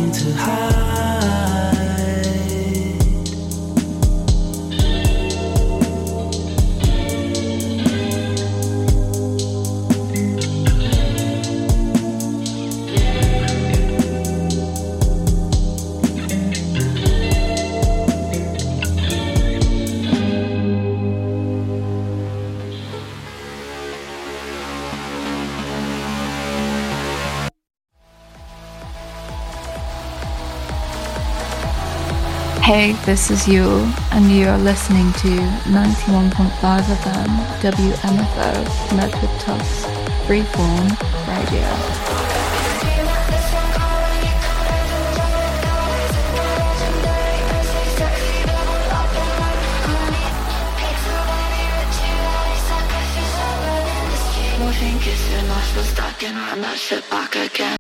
nothing to hide. Hey, this is Yule, and you are listening to 91.5 FM WMFO Medford Tufts Freeform Radio. Kissing nostrils stuck in run that shit back again.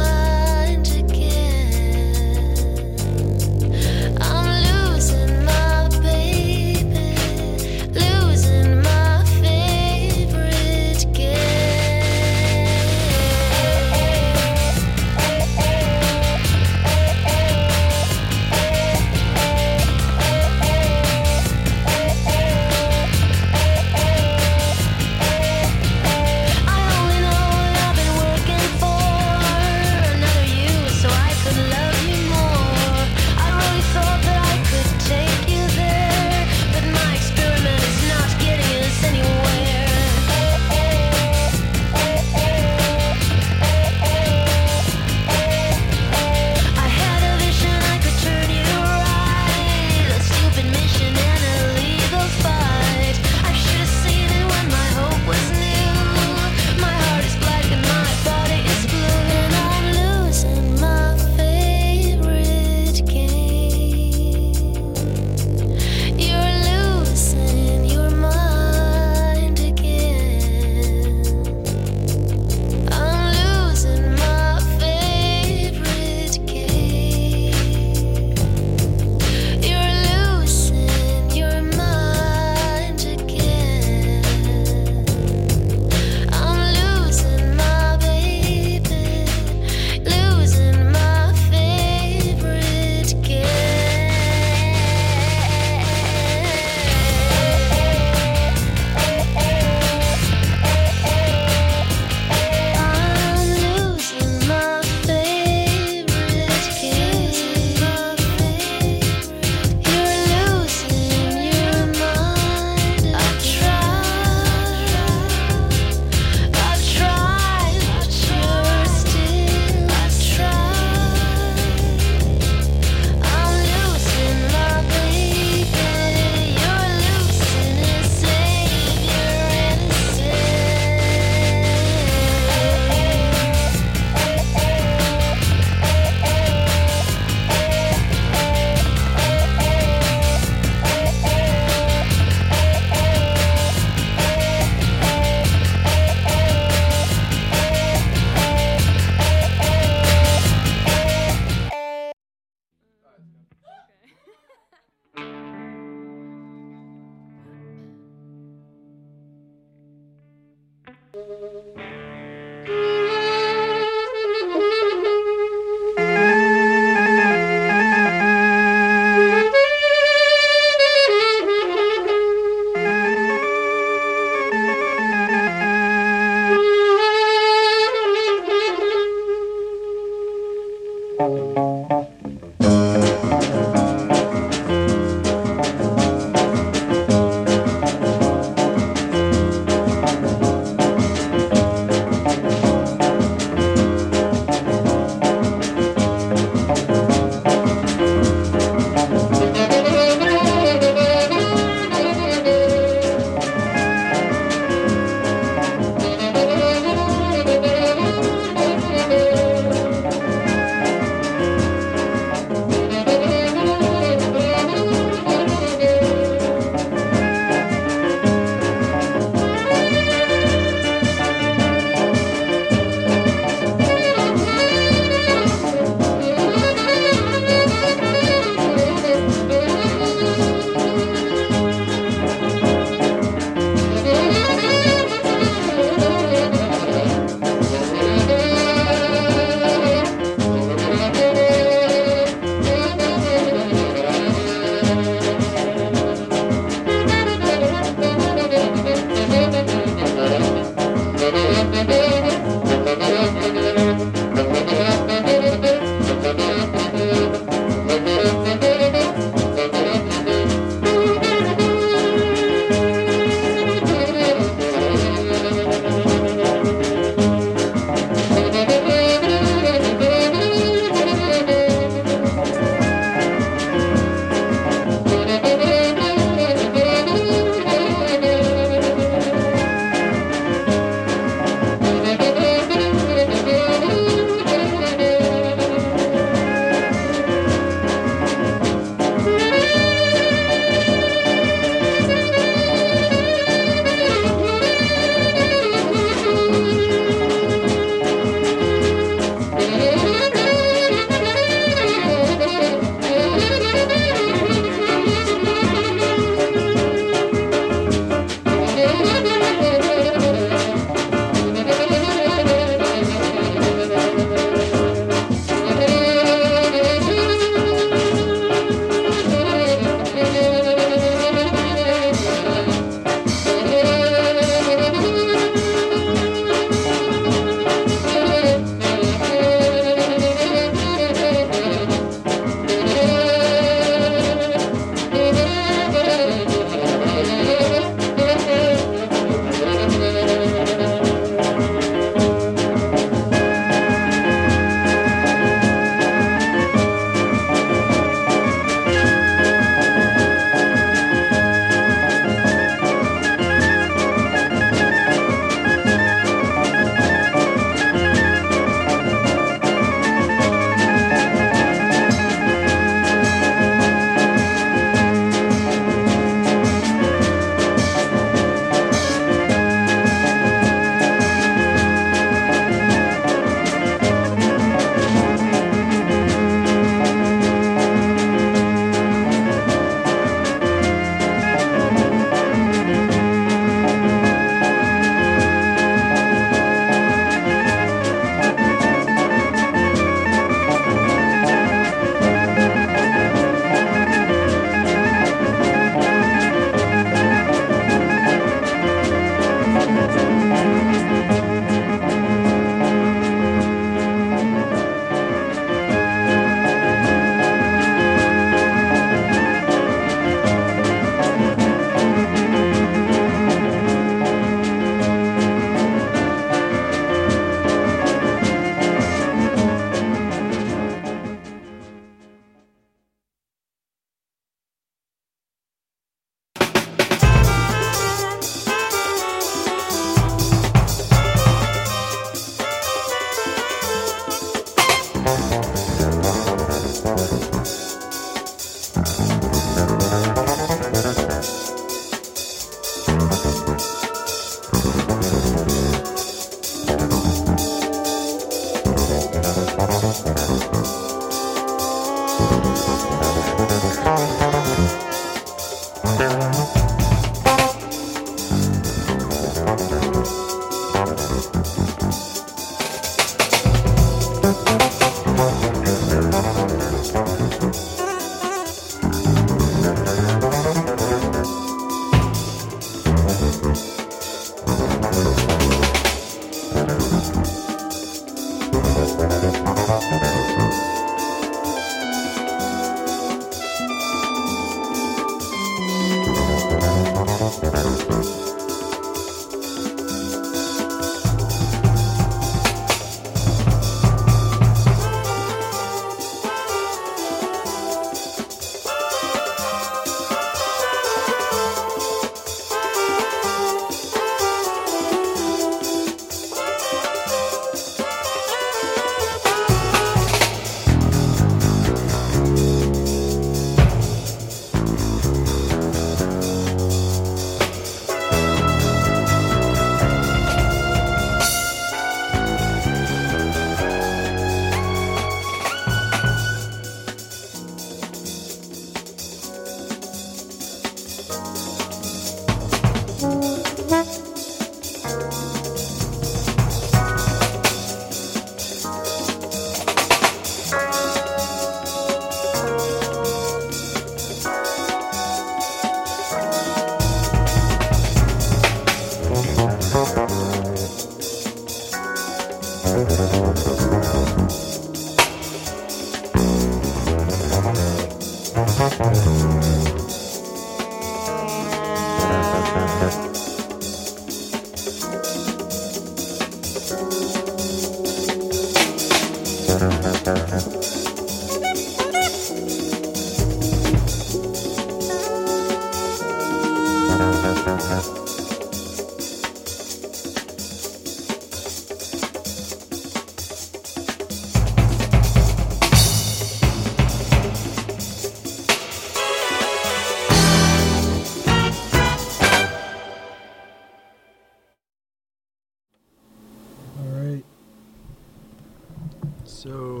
So,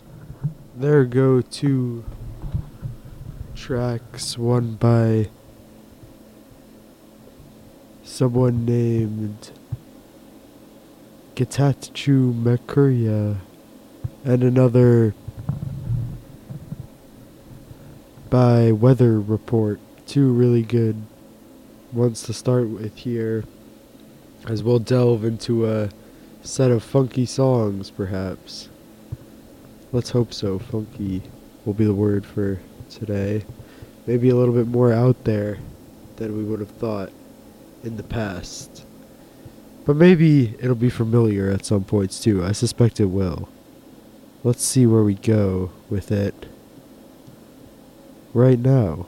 there go two tracks, one by someone named Getatsu Makuria and another by Weather Report. Two really good ones to start with here, as we'll delve into a set of funky songs, perhaps. Let's hope so. Funky will be the word for today. Maybe a little bit more out there than we would have thought in the past. But maybe it'll be familiar at some points too. I suspect it will. Let's see where we go with it right now.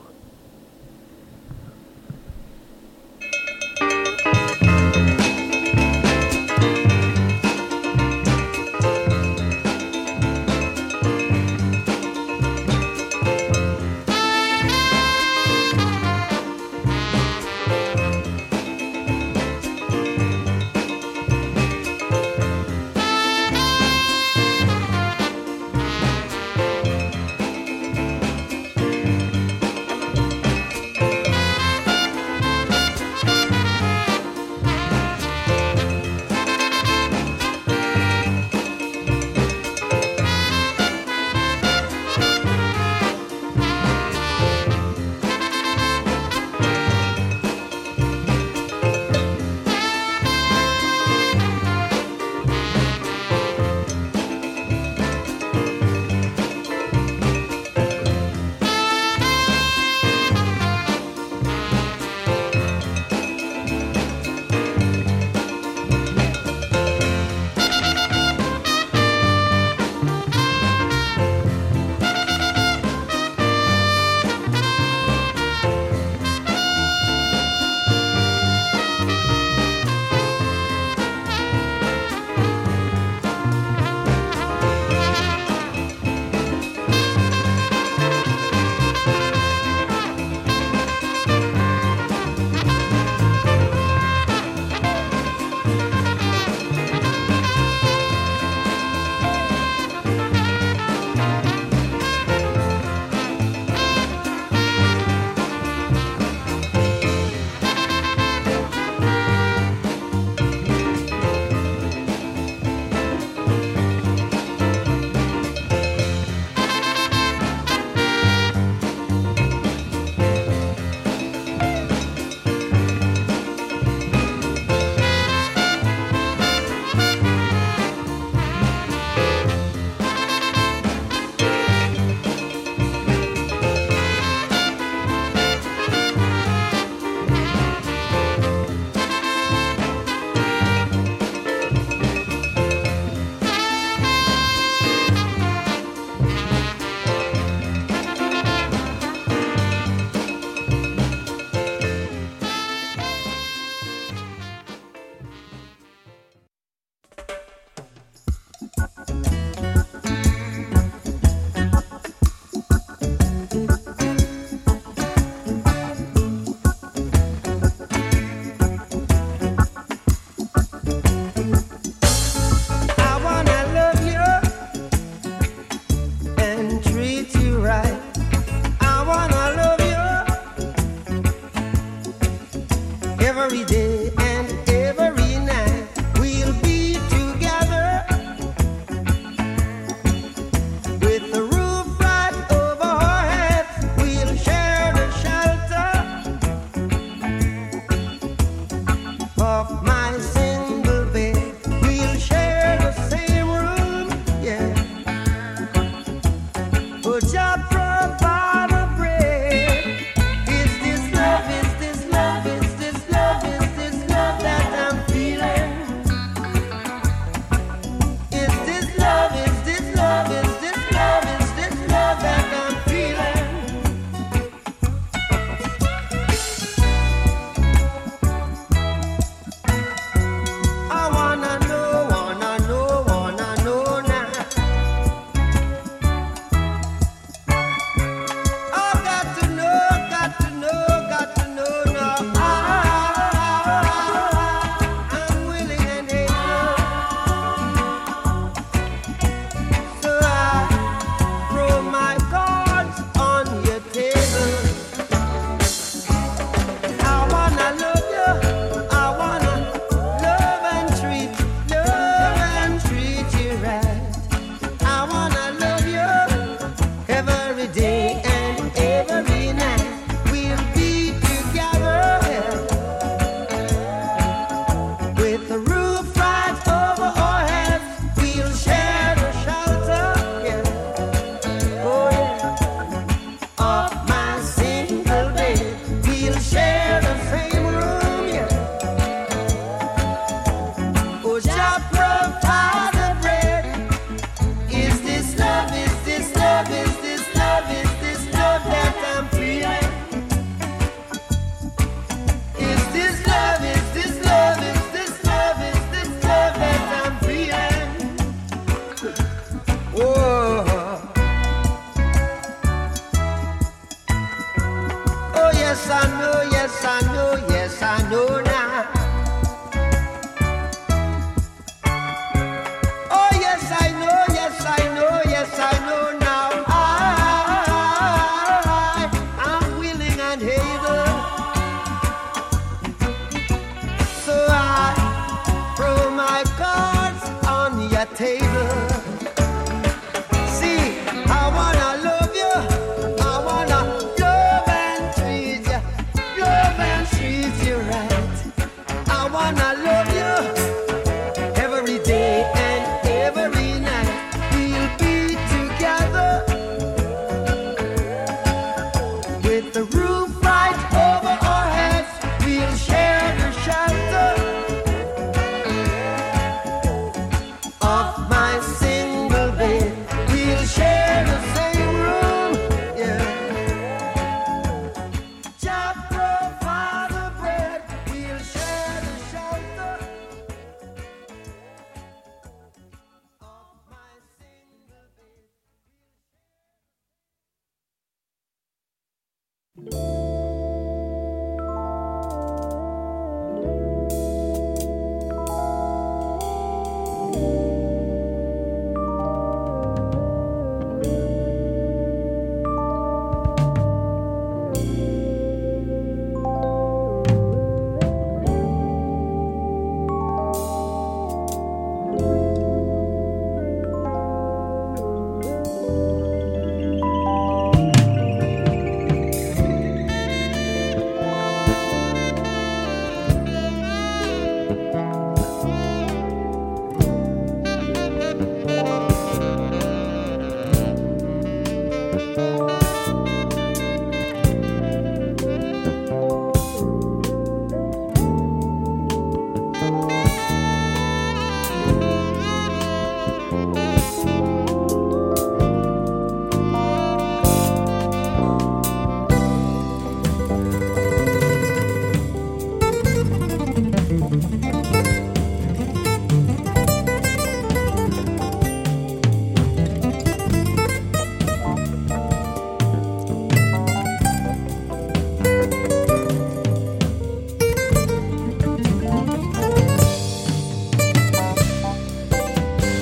of my sin.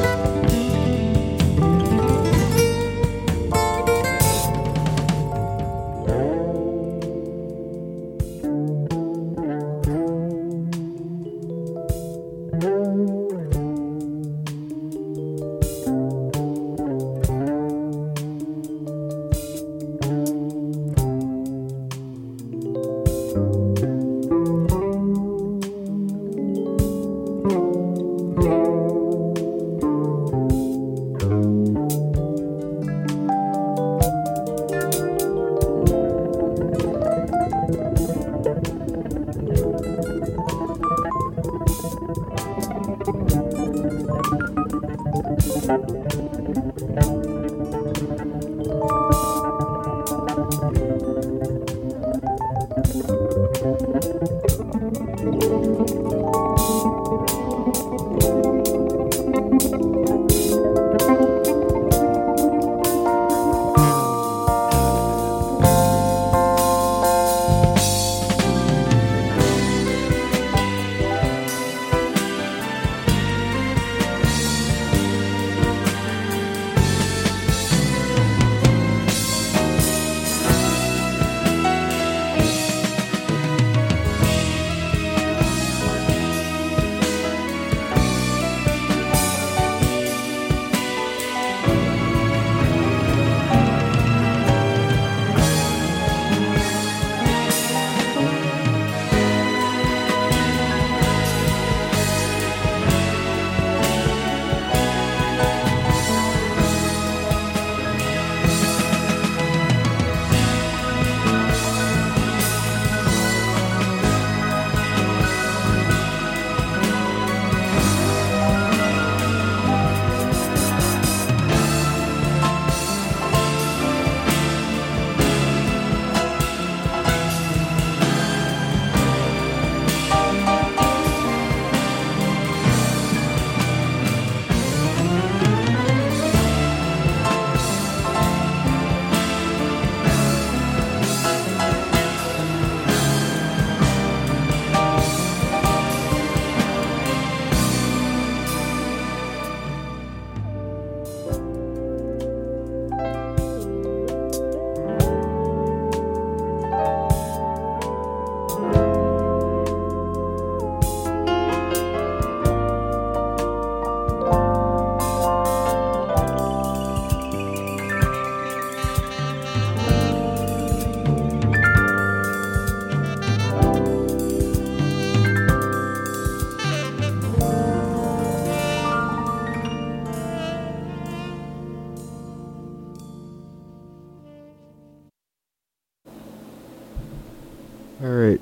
Alright.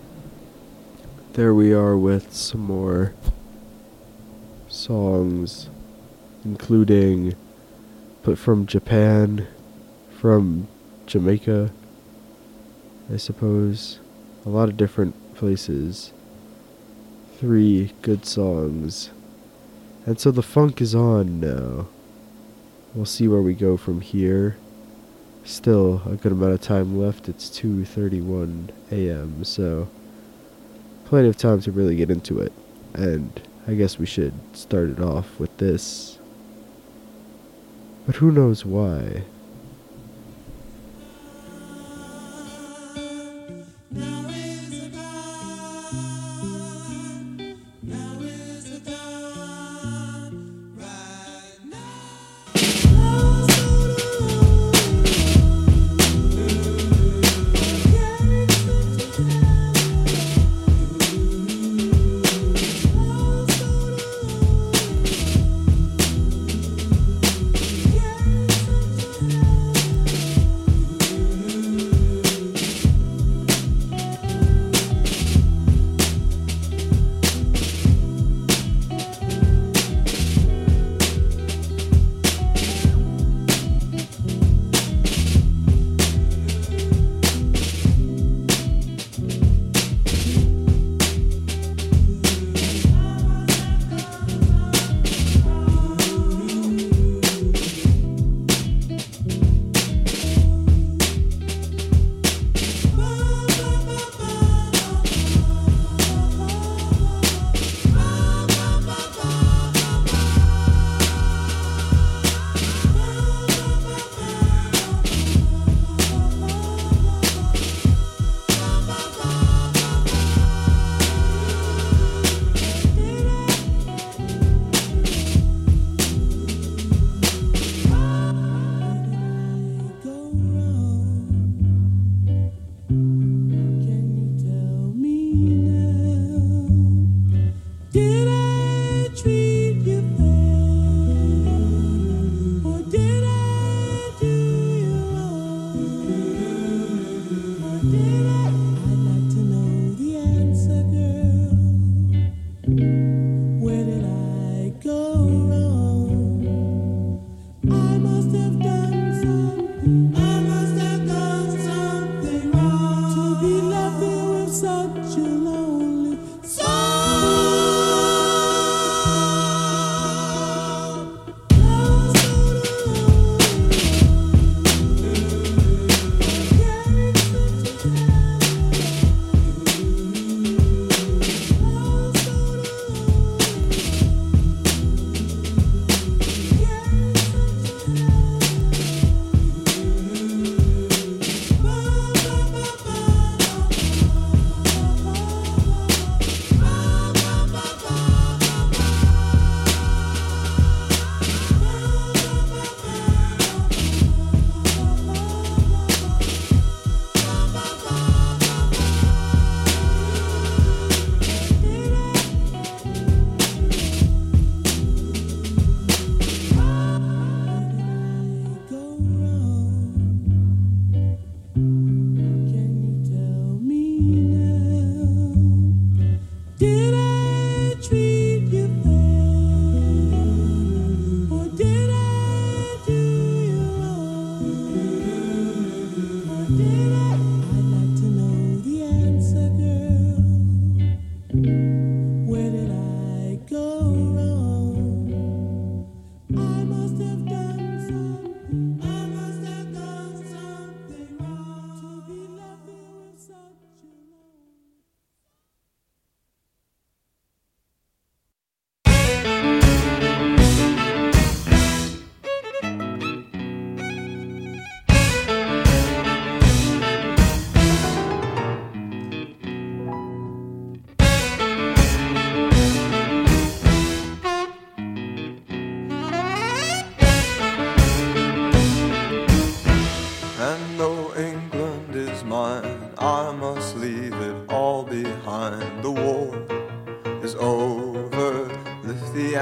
There we are with some more songs, including put from Japan, from Jamaica, I suppose. A lot of different places. 3 good songs. And so the funk is on now. We'll see where we go from here. Still a good amount of time left. It's 2:31 a.m., so plenty of time to really get into it. And I guess we should start it off with this. But who knows why?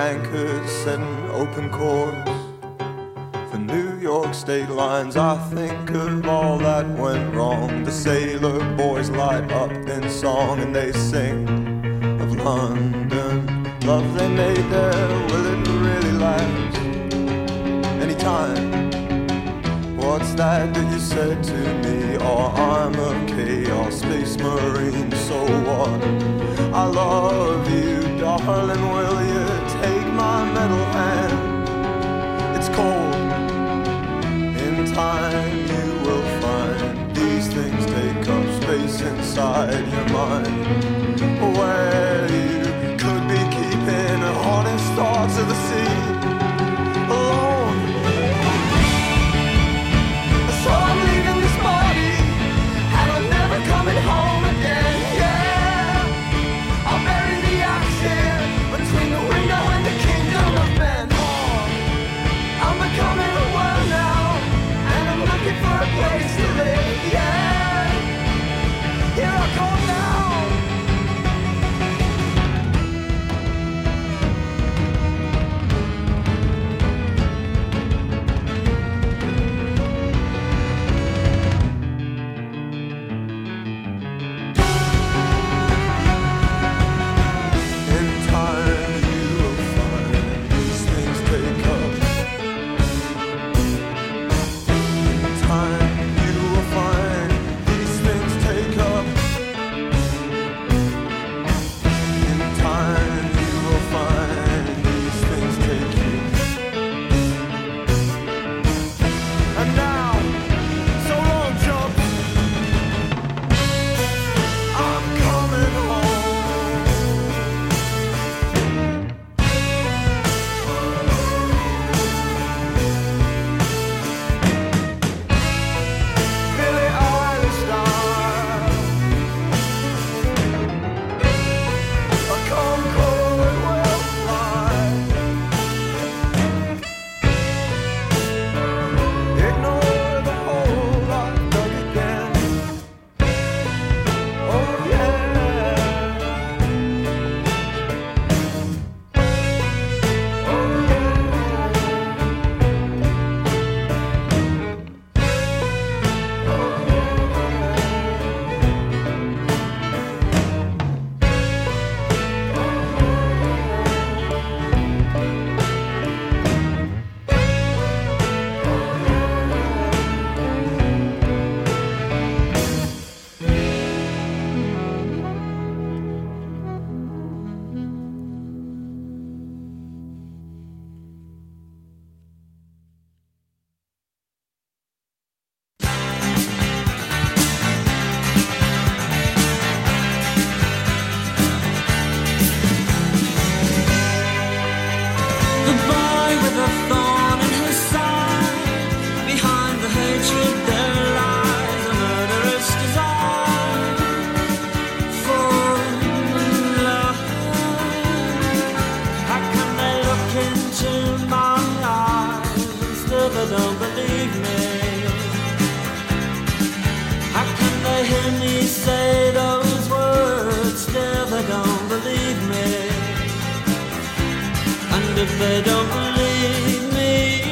anchors setting open course for New York state lines. I think of all that went wrong. The sailor boys light up in song and they sing of London. Love they made there, will it really last? Anytime. What's that you said to me? Oh, I'm a chaos space marine, so what? I love you, darling, will you take my metal hand? It's cold. In time you will find these things take up space inside your mind, where you could be keeping honest thoughts of the sea alone. So I'm leaving this body and I'm never coming home again, yeah. I'll bury the oxygen between the window and the kingdom of Ben. I'm becoming a world now and I'm looking for a place to live, yeah. Here I come now. If they don't believe me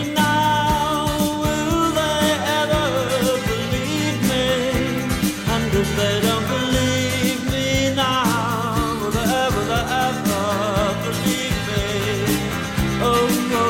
now, will they ever believe me? And if they don't believe me now, will they ever believe me? Oh no.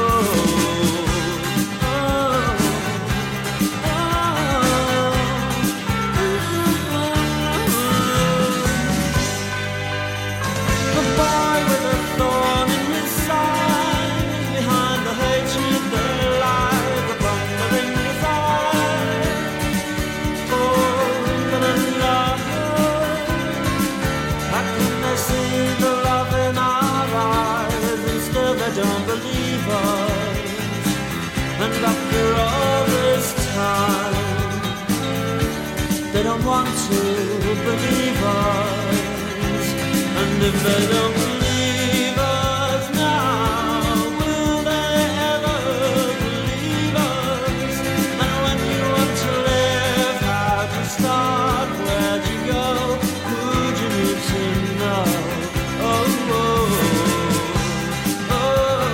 Don't believe us, and after all this time, they don't want to believe us. And if they don't believe us now, will they ever believe us? And when you want to live, how'd you start? Where'd you go? Who'd you need to know? Oh, oh, oh.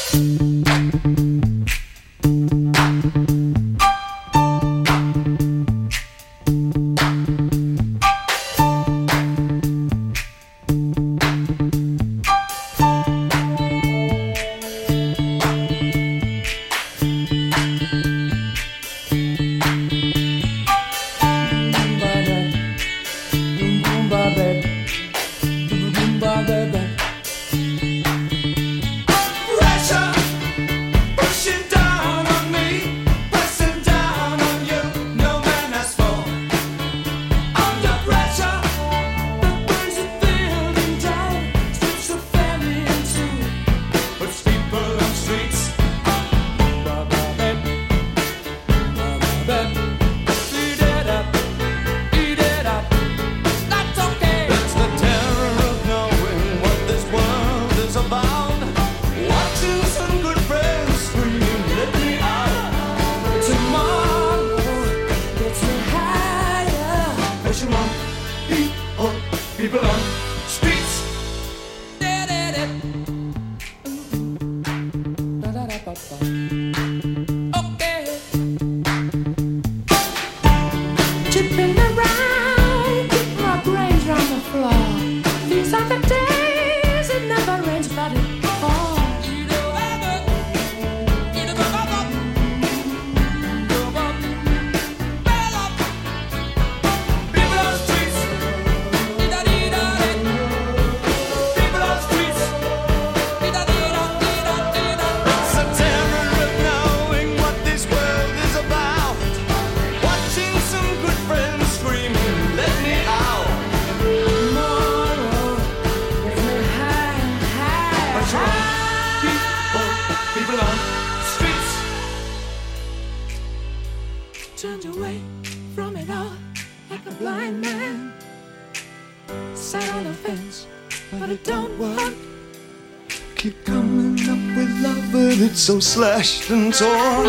So slashed and torn.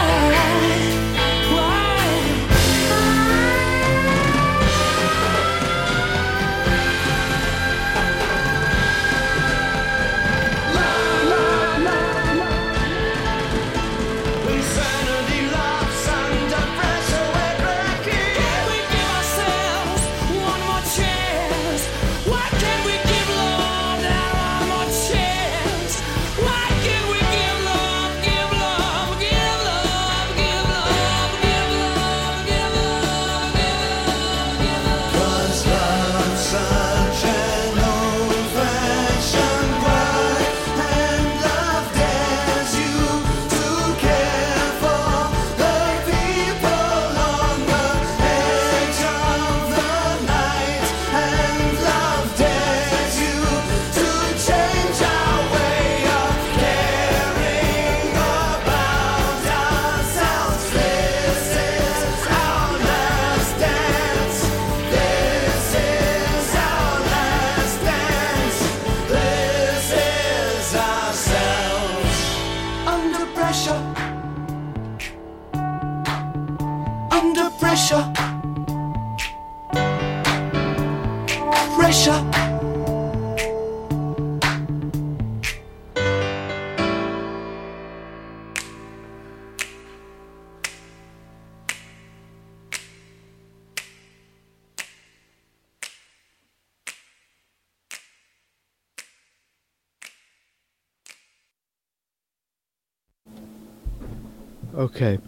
Okay.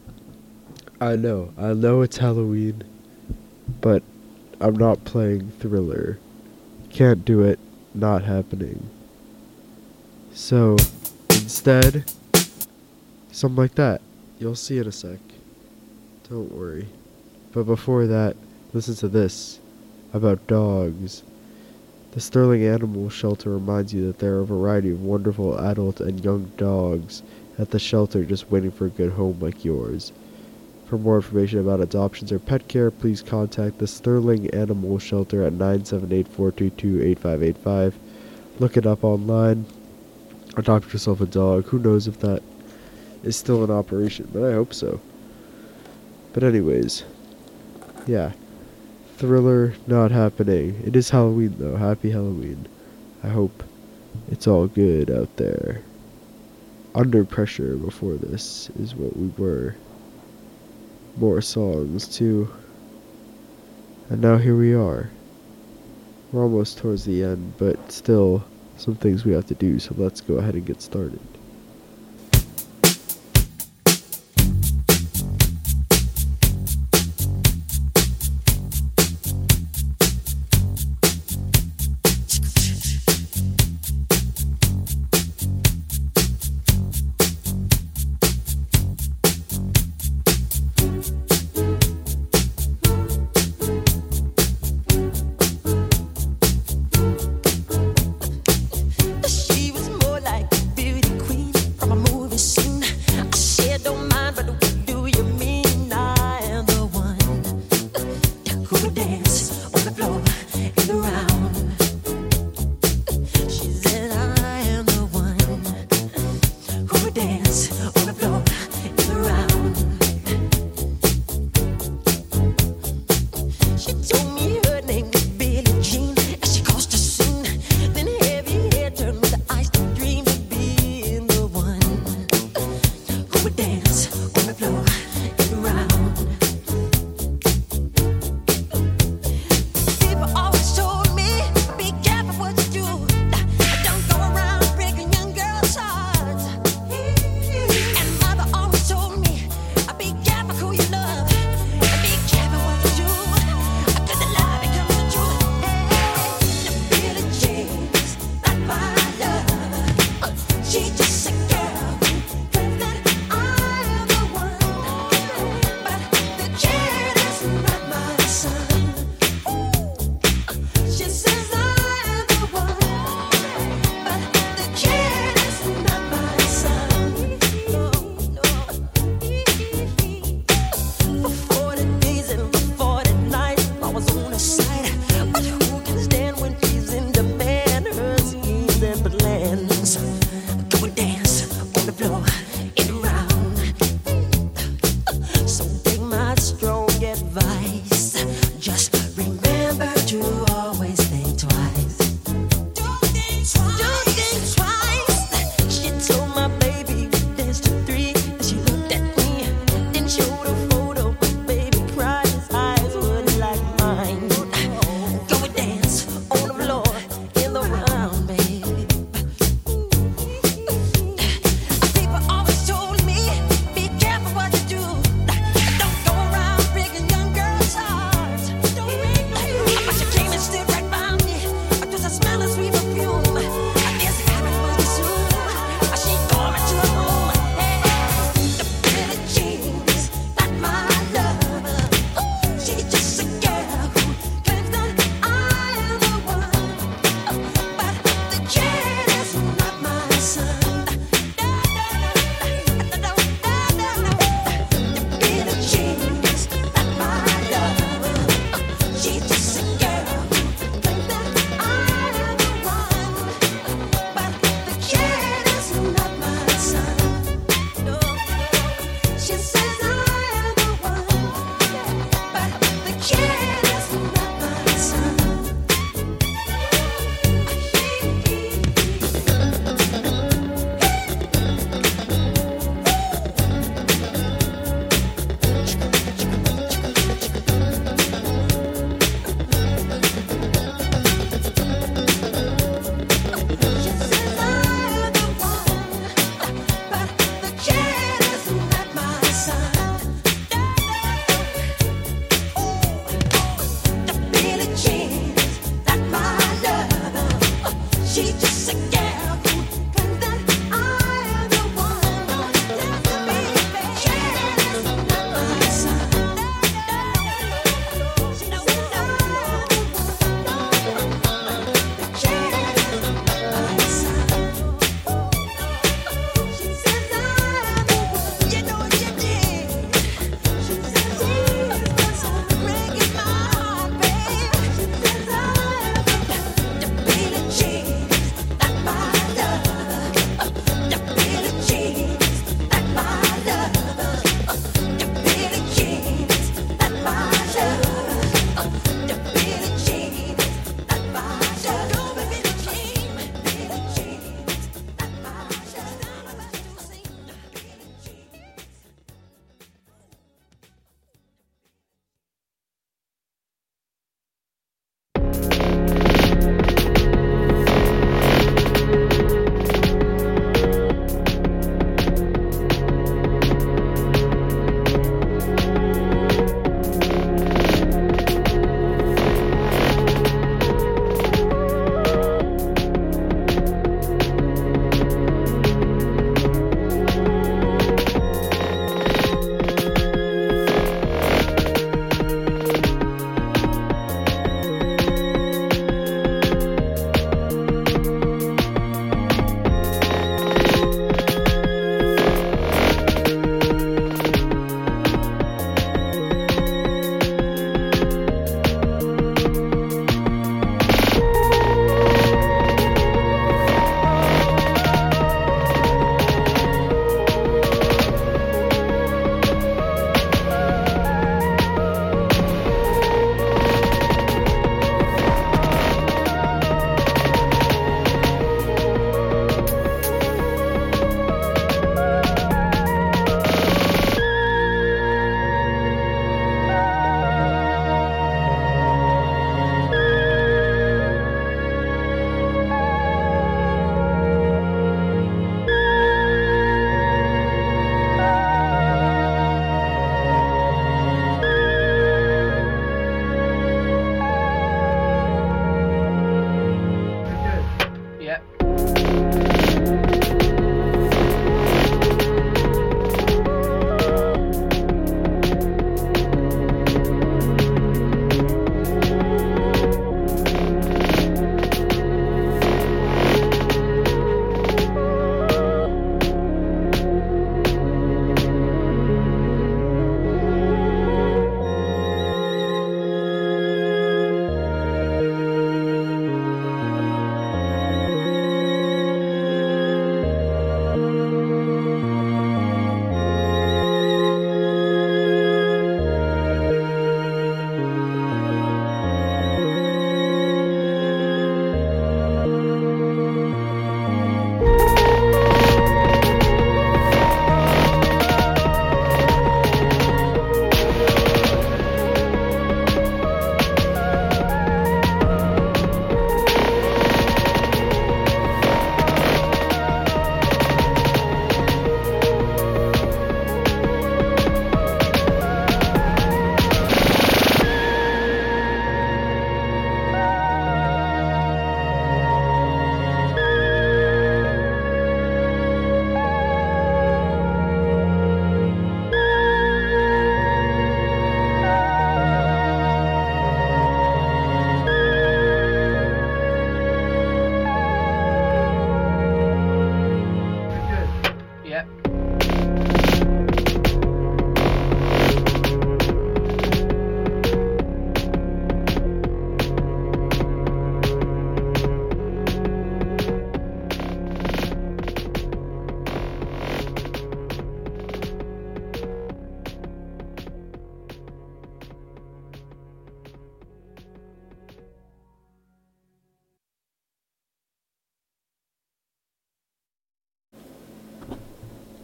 I know it's Halloween, but I'm not playing Thriller. Can't do it, not happening. So, instead, something like that. You'll see in a sec. Don't worry. But before that, listen to this about dogs. The Sterling Animal Shelter reminds you that there are a variety of wonderful adult and young dogs at the shelter just waiting for a good home like yours. For more information about adoptions or pet care, please contact the Sterling Animal Shelter at 978-422-8585. Look it up online. Adopt yourself a dog. Who knows if that is still in operation, but I hope so. But anyways, yeah. Thriller not happening. It is Halloween though. Happy Halloween. I hope it's all good out there. Under Pressure before this is what we were. More songs too. And now here we are. We're almost towards the end, but still some things we have to do, so let's go ahead and get started. She was more like a beauty queen.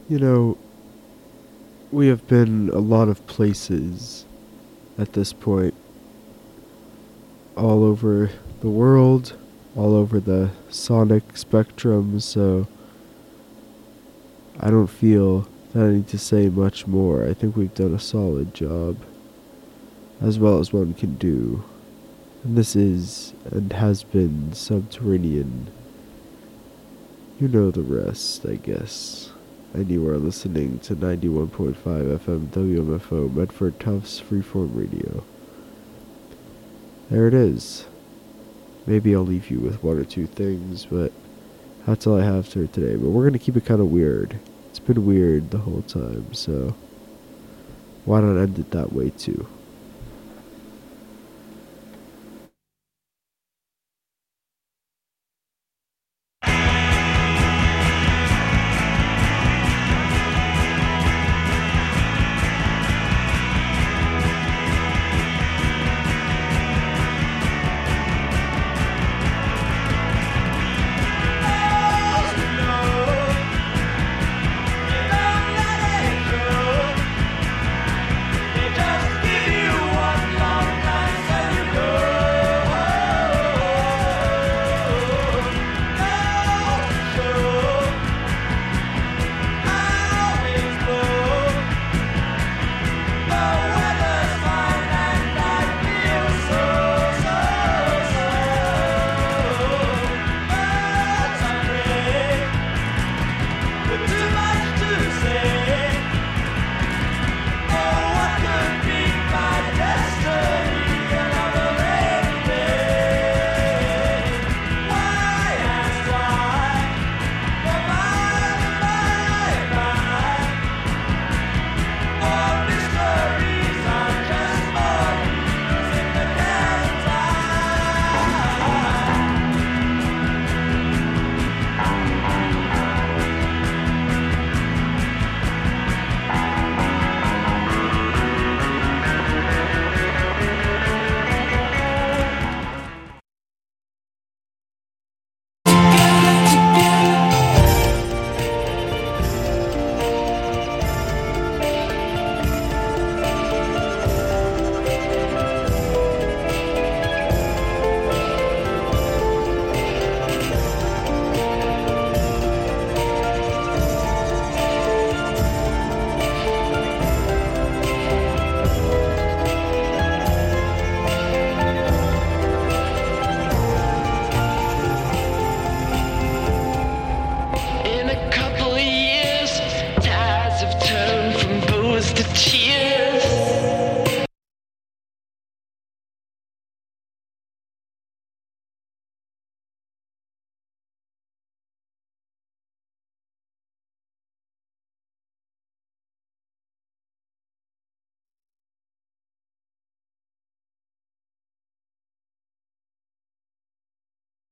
You know, we have been a lot of places at this point. All over the world, all over the sonic spectrum, so I don't feel that I need to say much more. I think we've done a solid job, as well as one can do. And this is, and has been, Subterranean. You know the rest, I guess. And you are listening to 91.5 FM WMFO, Medford Tufts Freeform Radio. There it is. Maybe I'll leave you with one or two things, but that's all I have for today. But we're going to keep it kind of weird. It's been weird the whole time, so why not end it that way too?